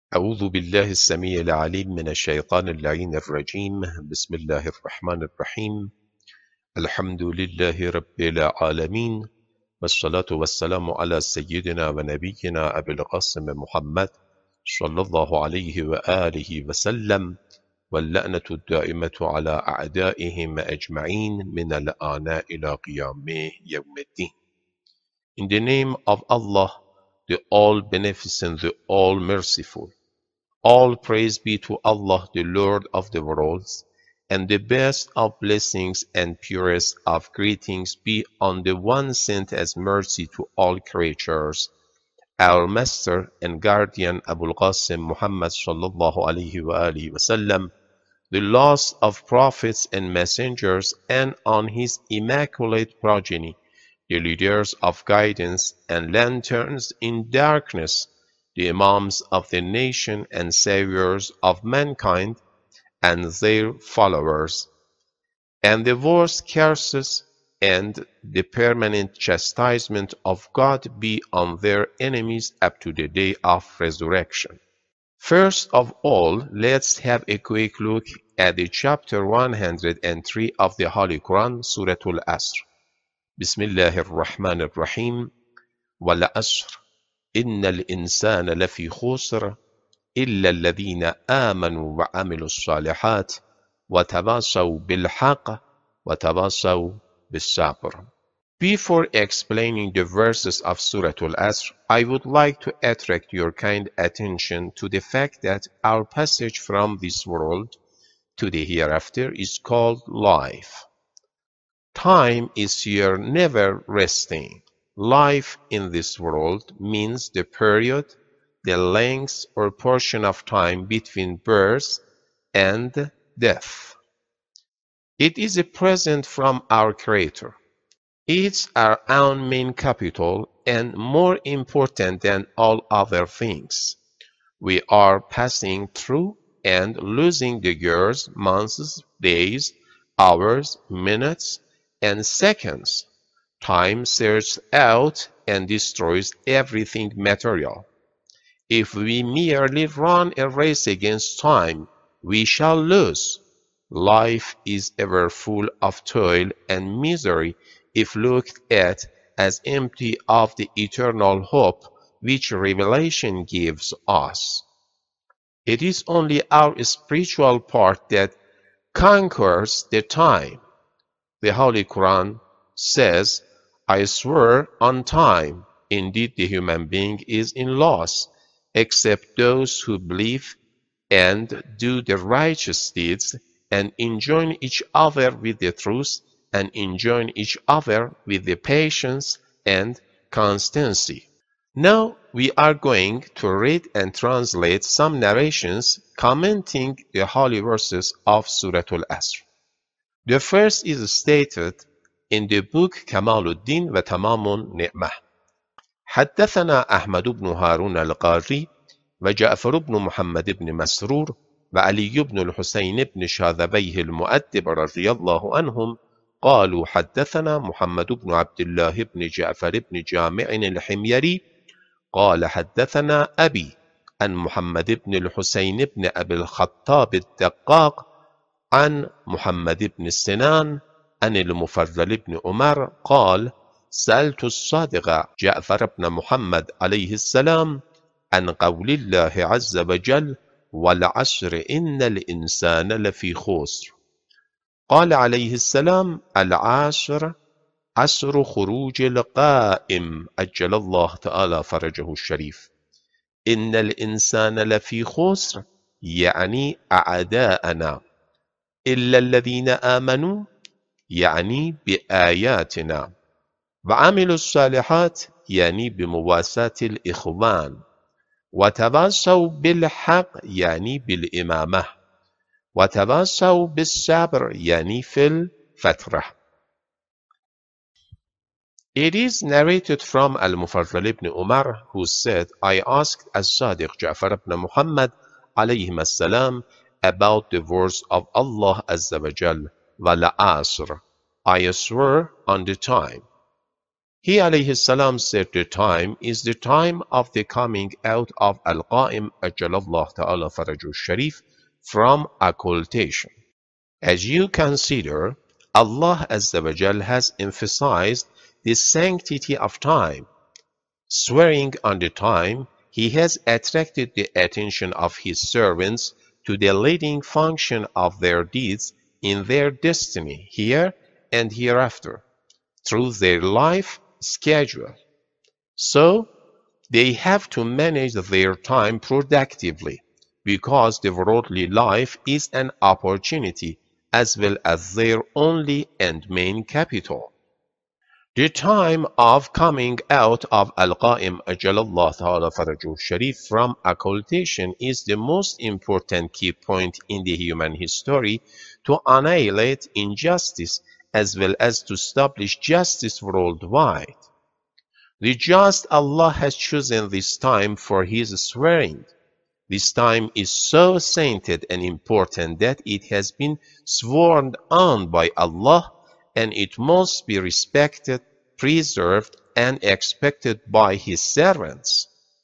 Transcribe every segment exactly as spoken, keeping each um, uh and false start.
أعوذ بالله السميع العليم من الشيطان اللعين الرجيم. بسم الله الرحمن الرحيم. الحمد لله رب العالمين، والصلاة والسلام على سيدنا ونبينا أبي القاسم محمد صلى الله عليه وآله وسلم، واللعنة الدائمة على أعدائهم أجمعين من الآن إلى قيام يوم الدين. In the name of Allah, the All-Beneficent, the All-Merciful. All praise be to Allah, the Lord of the worlds, and the best of blessings and purest of greetings be on the one sent as mercy to all creatures, our Master and Guardian Abul Qasim Muhammad sallallahu alaihi wa alihi wasallam, the last of prophets and messengers, and on his immaculate progeny, the leaders of guidance and lanterns in darkness, the Imams of the nation and saviors of mankind and their followers, and the worst curses and the permanent chastisement of God be on their enemies up to the day of resurrection. First of all, let's have a quick look at the chapter one hundred three of the Holy Quran, Surah Al-Asr. Bismillahir Rahmanir Rahim. Wal Asr. إن الإنسان لفي خسر إلا الذين آمنوا وعملوا الصالحات وتواصوا بالحق وتواصوا بالصبر. Before explaining the verses of Surah Al-Asr, I would like to attract your kind attention to the fact that our passage from this world to the hereafter is called life. Time is here never resting. Life in this world means the period, the length or portion of time between birth and death. It is a present from our Creator. It's our own main capital and more important than all other things. We are passing through and losing the years, months, days, hours, minutes, and seconds. Time searches out and destroys everything material. If we merely run a race against time, we shall lose. Life is ever full of toil and misery if looked at as empty of the eternal hope which revelation gives us. It is only our spiritual part that conquers the time. The Holy Quran says, I swear on time, indeed the human being is in loss, except those who believe and do the righteous deeds and enjoin each other with the truth and enjoin each other with the patience and constancy. Now we are going to read and translate some narrations commenting the holy verses of Surah Al-Asr. The first is stated in the book Kamaluddin wa Tamamun Ni'mah. حدثنا أحمد بن هارون القاري وجعفر بن محمد بن مسرور وعلي بن الحسين بن شاذبيه المؤدب رضي الله عنهم قالوا حدثنا محمد بن عبد الله بن جعفر بن جامع الحميري قال حدثنا أبي عن محمد بن الحسين بن أبي الخطاب الدقاق عن محمد بن السنان عن المفضل بن عمر قال سألت الصادق جعفر بن محمد عليه السلام عن قول الله عز وجل والعصر إن الإنسان لفي خسر. قال عليه السلام العصر عصر خروج القائم عجل الله تعالى فرجه الشريف. إن الإنسان لفي خسر يعني أعداءنا إلا الذين آمنوا يعني بآياتنا وعملوا الصالحات يعني بمواساة الإخوان وتواصوا بالحق يعني بالإمامة وتواصوا بالصبر يعني في الفترة. It is narrated from Al-Mufaddal ibn Umar, who said, I asked As-Sadiq Ja'far ibn Muhammad alayhim as-salam about the words of Allah Azza wa Jal, Wal Asr, I swear on the time. He alayhi salam said the time is the time of the coming out of Al-Qa'im Ajjalallah Ta'ala Faraju Sharif from occultation. As you consider, Allah Azza wa Jal has emphasized the sanctity of time. Swearing on the time, He has attracted the attention of His servants to the leading function of their deeds in their destiny here and hereafter, through their life schedule. So, they have to manage their time productively, because the worldly life is an opportunity as well as their only and main capital. The time of coming out of Al-Qa'im Ajjalallah Ta'ala Farajuh Sharif from occultation is the most important key point in the human history to annihilate injustice as well as to establish justice worldwide. The just Allah has chosen this time for His swearing. This time is so sainted and important that it has been sworn on by Allah, and it must be respected, preserved, and expected by His servants.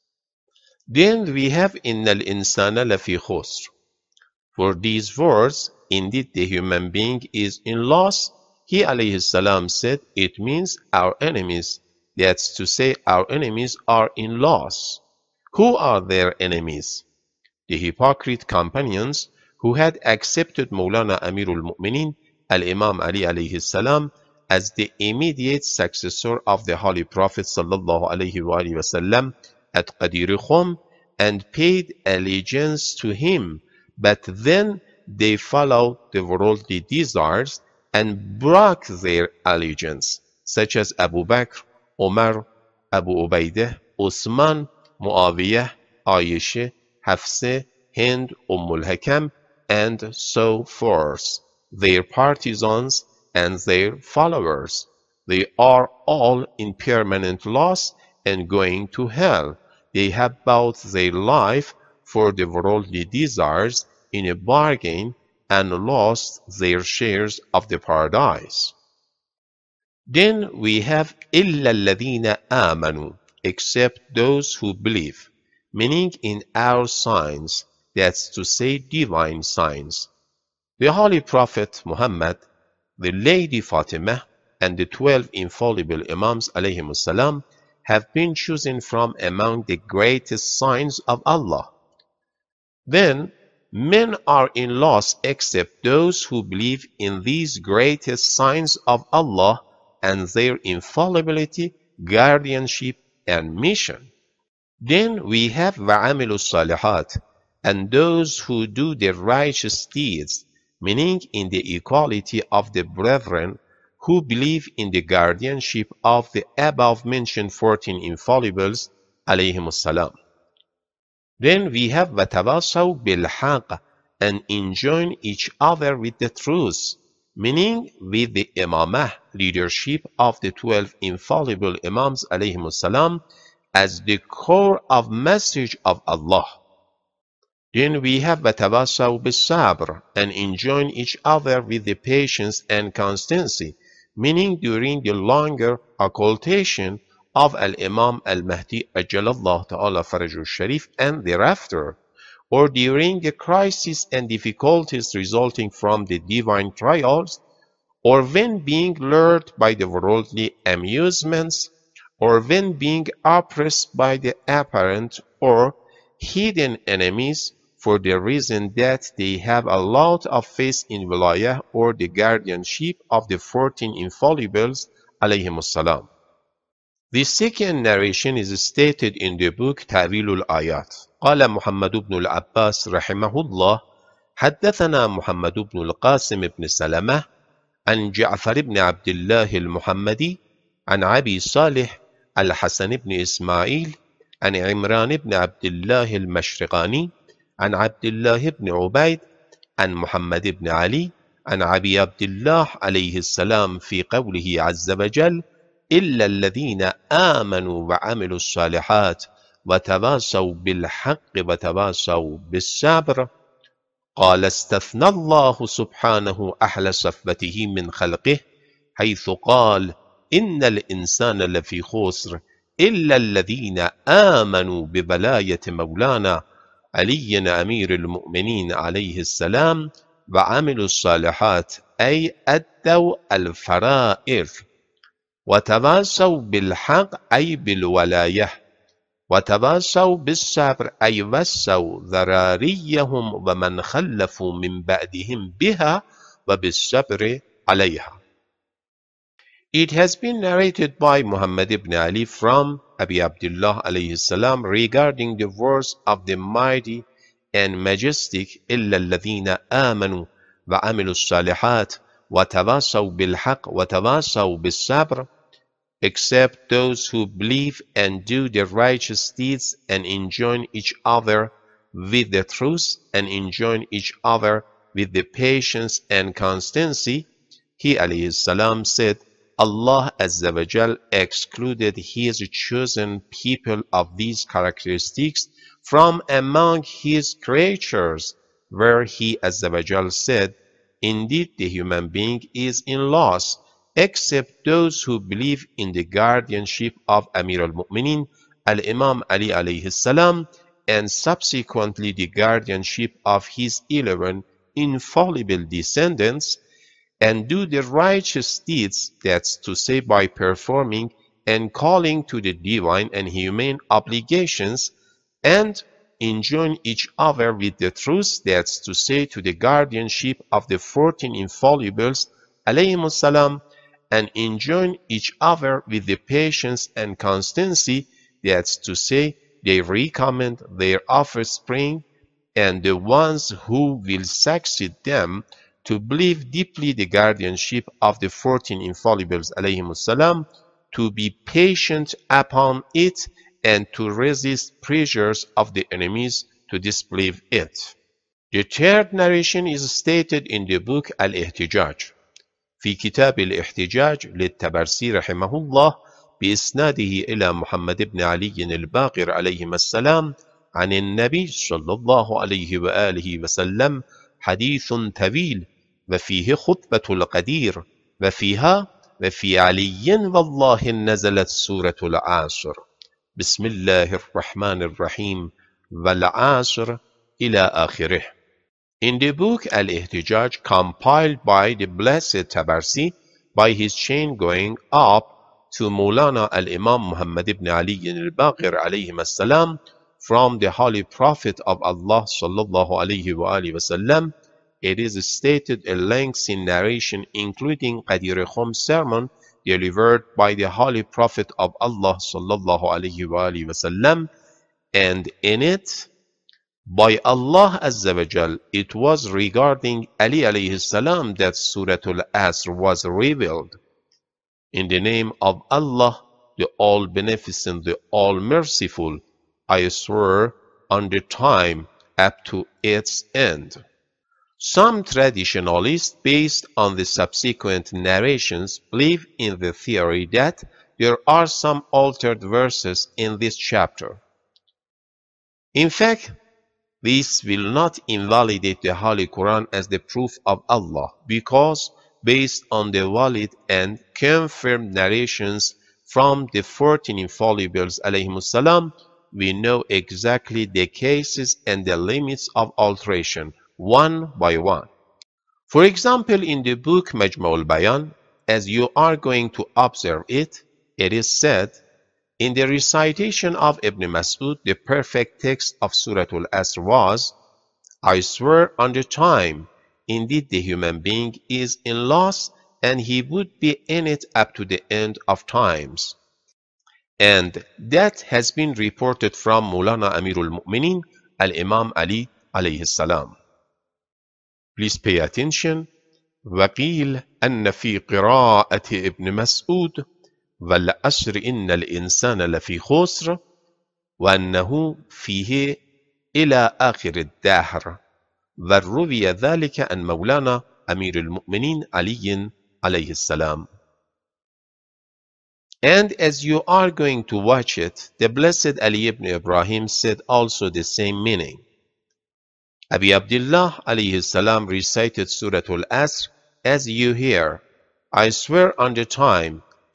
Then we have Innal insana lafi khusr. For these words, indeed the human being is in loss. He alayhi salam said it means our enemies. That's to say, our enemies are in loss. Who are their enemies? The hypocrite companions who had accepted Mawlana Amirul Mu'minin Al-Imam Ali alayhi salam as the immediate successor of the Holy Prophet sallallahu alayhi wa sallam at Qadir Khum and paid allegiance to him, but then they followed the worldly desires and broke their allegiance, such as Abu Bakr, Umar, Abu Ubaidah, Uthman, Muawiyah, Aisha, Hafsa, Hind, Ummul Hakam, and so forth, their partisans and their followers. They are all in permanent loss and going to hell. They have bought their life for the worldly desires in a bargain and lost their shares of the paradise. Then we have إِلَّا الَّذِينَ آمَنُوا, except those who believe, meaning in our signs, that's to say divine signs. The Holy Prophet Muhammad, the Lady Fatima, and the twelve infallible Imams alayhimus salam have been chosen from among the greatest signs of Allah. Then men are in loss except those who believe in these greatest signs of Allah and their infallibility, guardianship, and mission. Then we have وَعَمِلُوا الصَّالِحَاتِ, and those who do the righteous deeds, meaning in the equality of the brethren who believe in the guardianship of the above-mentioned fourteen infallibles, alayhimus salam. Then we have وَتَوَاصَوْا بِالْحَقِّ, and enjoin each other with the truth, meaning with the imamah, leadership of the twelve infallible Imams alayhimus salam as the core of message of Allah. Then we have وَتَوَاصَوْا بِالصَّبْرِ, and enjoin each other with the patience and constancy, meaning during the longer occultation of Al-Imam Al-Mahdi Ajjalallah Ta'ala Farajuh Sharif and thereafter, or during the crisis and difficulties resulting from the divine trials, or when being lured by the worldly amusements, or when being oppressed by the apparent or hidden enemies, for the reason that they have a lot of faith in wilayah or the guardianship of the fourteen infallibles alayhimus salam. The second narration is stated in the book Ta'wilul Ayat. قال محمد بن العباس رحمه الله حدثنا محمد بن القاسم بن سلمة عن جعفر بن عبد الله المحمدي عن أبي صالح الحسن بن إسماعيل عن عمران بن عبد الله المشرقاني عن عبد الله بن عبيد عن محمد بن علي عن أبي عبد الله عليه السلام في قوله عز وجل إلا الذين آمنوا وعملوا الصالحات وتواصوا بالحق وتواصوا بالصبر. قال استثنى الله سبحانه أهل صفوته من خلقه حيث قال إن الإنسان لفي خسر إلا الذين آمنوا ببلاية مولانا علي أمير المؤمنين عليه السلام وعملوا الصالحات أي أدوا الفرائض وتواصوا بالحق أي بالولاية وتواصوا بالصبر أي وصوا ذراريهم ومن خلفوا من بعدهم بها وبالصبر عليها. It has been narrated by Muhammad ibn Ali from Abi Abdullah alayhi salam regarding the words of the mighty and majestic إِلَّا الَّذِينَ آمَنُوا وَعَمِلُوا الصَّالِحَاتِ وَتَوَاصَوْا بِالْحَقِّ وَتَوَاصَوْا بِالصَّبْرِ, except those who believe and do the righteous deeds and enjoin each other with the truth and enjoin each other with the patience and constancy. He alayhi salam said, Allah Azza wa Jal excluded His chosen people of these characteristics from among His creatures, where He Azza wa Jal said, indeed the human being is in loss, except those who believe in the guardianship of Amir al-Mu'minin, al-Imam Ali alayhi salam, and subsequently the guardianship of his eleven infallible descendants, and do the righteous deeds, that's to say by performing and calling to the divine and humane obligations, and enjoin each other with the truth, that's to say to the guardianship of the fourteen infallibles, alayhimus salam, and enjoin each other with the patience and constancy, that's to say they recommend their offspring and the ones who will succeed them to believe deeply the guardianship of the fourteen infallibles alayhimus salam, to be patient upon it, and to resist pressures of the enemies to disbelieve it. The third narration is stated in the book Al-Ihtijaj. في كتاب الاحتجاج للتبرسي رحمه الله بإسناده إلى محمد بن علي الباقر عليهما السلام عن النبي صلى الله عليه وآله وسلم حديث طويل وفيه خطبة القدير وفيها وفي علي والله نزلت سورة العصر بسم الله الرحمن الرحيم والعصر إلى آخره. In the book Al-Ihtijaj, compiled by the Blessed Tabarsi by his chain going up to Maulana al-Imam Muhammad ibn Ali al-Baqir alayhim as-salam from the Holy Prophet of Allah sallallahu alayhi wa alihi wasallam, it is stated a lengthy narration including Qadir Khum's sermon delivered by the Holy Prophet of Allah sallallahu alayhi wa alihi wasallam, and in it, by Allah Azza wa Jal, it was regarding Ali alayhi salam that Surah Al-Asr was revealed. In the name of Allah, the All-Beneficent, the All-Merciful, I swear on the time up to its end. Some traditionalists, based on the subsequent narrations, believe in the theory that there are some altered verses in this chapter. In fact, this will not invalidate the Holy Quran as the proof of Allah, because based on the valid and confirmed narrations from the fourteen infallibles alayhimus salam, we know exactly the cases and the limits of alteration, one by one. For example, in the book Majma' al-Bayan, as you are going to observe it, it is said, in the recitation of Ibn Mas'ud, the perfect text of Surah Al-Asr was, I swear on the time, indeed the human being is in loss, and he would be in it up to the end of times. And that has been reported from Maulana Amirul Mu'minin, Al-Imam Ali alayhi salam. Please pay attention. وَقِيلَ أَنَّ فِي قِرَاءَةِ ابن مسعود والعصر إن الإنسان لفي خسر وأنه فيه إلى آخر الدهر وروي ذلك عن مولانا أمير المؤمنين علي عليه السلام. And as you are going to watch it, the blessed Ali ibn Ibrahim said also the same meaning. Abi Abdullah alayhi salam recited Surah Al-Asr as you hear, I swear on the time,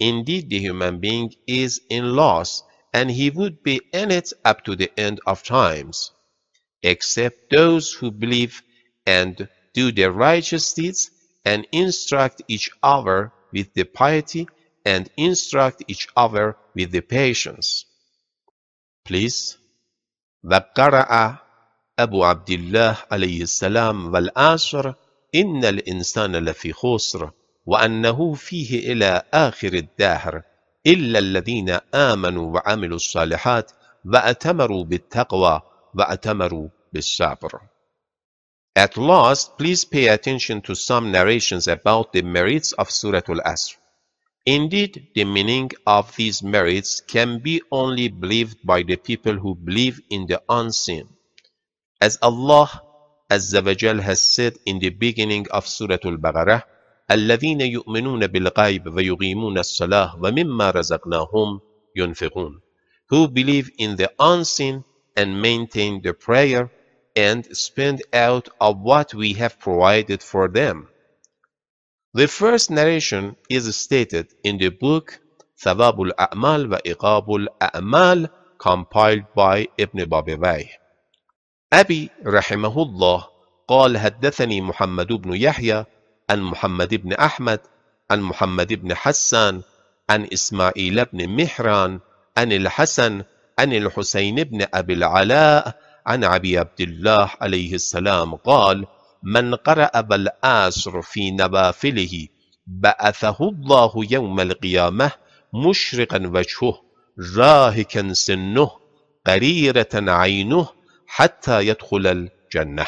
Indeed, the human being is in loss, and he would be in it up to the end of times, except those who believe and do the righteous deeds, and instruct each other with the piety, and instruct each other with the patience. Please. وَقَرَأَ أبو عبد الله عليه السلام والعصر إن الإنسان لفي خسر وأنه فيه إلى آخر الدهر إلا الذين آمنوا وعملوا الصالحات وأتمروا بالتقوى وأتمروا بالصبر. At last, please pay attention to some narrations about the merits of Surah Al-Asr. Indeed, the meaning of these merits can be only believed by the people who believe in the unseen. As Allah Azza wa Jal has said in the beginning of Surah Al-Baqarah, الَّذِينَ يُؤْمِنُونَ بِالْغَيْبِ وَيُقِيمُونَ الصَّلَاةَ وَمِمَّا رَزَقْنَاهُمْ يُنْفِقُونَ, who believe in the unseen and maintain the prayer and spend out of what we have provided for them. The first narration is stated in the book ثواب الأعمال وإقاب الأعمال, compiled by Ibn Babawayh. أبي رحمه الله قال حدثني محمد بن يحيى عن محمد بن أحمد عن محمد بن حسان عن إسماعيل بن مهران عن الحسن عن الحسين بن أبي العلاء عن أبي عبد الله عليه السلام قال من قرأ بالعصر في نوافله بعثه الله يوم القيامة مشرقا وجهه راهكا سنه قريرة عينه حتى يدخل الجنة.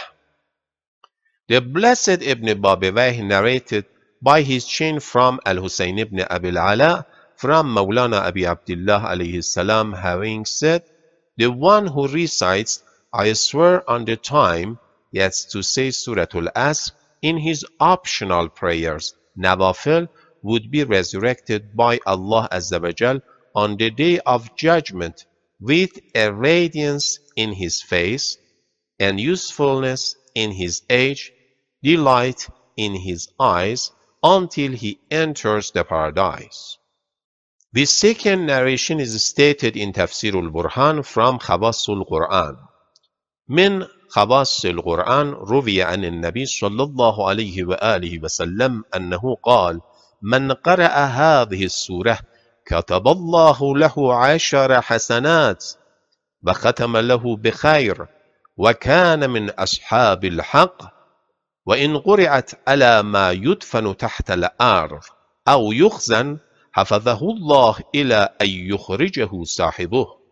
The blessed Ibn Babawayh narrated by his chain from Al-Husayn ibn Abi al-Ala from Mawlana Abi Abdullah alayhi salam, having said, the one who recites, I swear on the time, yet to say Surah Al-Asr in his optional prayers, Nawafil, would be resurrected by Allah Azza wa Jal on the day of judgment with a radiance in his face and usefulness in his age, delight in his eyes, until he enters the paradise. The second narration is stated in Tafsir al-Burhan from Khawas al-Quran. من خواص القرآن روي عن النبي صلى الله عليه وآله وسلم أنه قال من قرأ هذه السورة كتب الله له عشر حسنات وختم له بخير وكان من أصحاب الحق وإن قرأت على ما يدفن تحت الأرض أو يخزن حفظه الله إلى أن يخرجه صاحبه.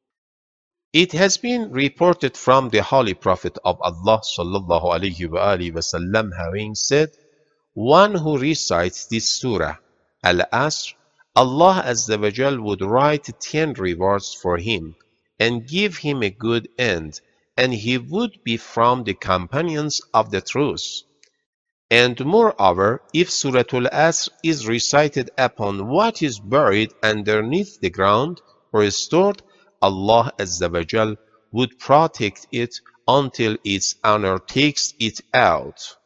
It has been reported from the Holy Prophet of Allah sallallahu alaihi wasallam having said, one who recites this surah, Al-Asr, Allah Azza wa Jal would write ten rewards for him and give him a good end, and he would be from the companions of the truth. And moreover, if Surah Al-Asr is recited upon what is buried underneath the ground or stored, Allah Azza wa Jal would protect it until its owner takes it out.